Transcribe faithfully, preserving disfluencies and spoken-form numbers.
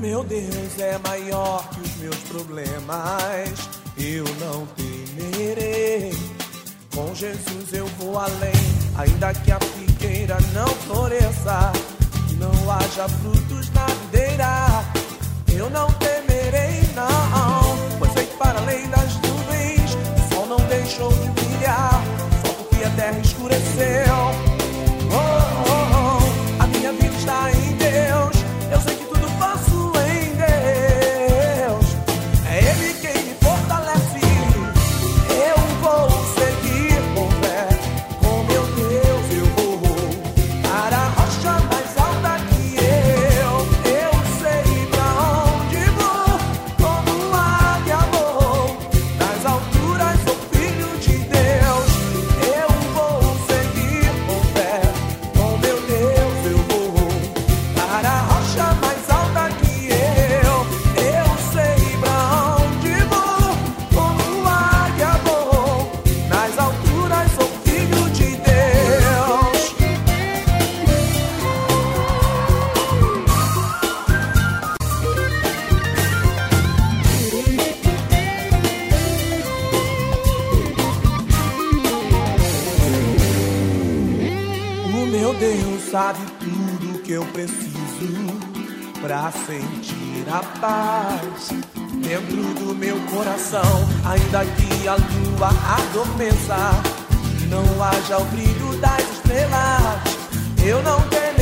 meu Deus é maior que os meus problemas. Eu não temerei. Com Jesus eu vou além. Ainda que a figueira não floresça, que não haja frutos na videira, eu não temerei, não. Pois sei que para além das nuvens o sol não deixou de brilhar, só porque a terra escureceu. Oh, oh, oh. A minha vida está em Deus. Eu sei que tudo posso em Deus. É Ele quem me fortalece. Eu vou seguir com fé. Com meu Deus eu vou para a rocha mais alta que eu. Eu sei pra onde vou. Como águia vou. Nas alturas sou filho de Deus. Eu vou seguir com fé. Com meu Deus eu vou para a rocha mais alta que eu. Eu sei pra onde vou. Como águia vou. Nas alturas sou filho de Deus. O meu Deus sabe tudo que eu preciso pra sentir a paz dentro do meu coração. Ainda que a lua adormeça, não haja o brilho das estrelas, eu não terei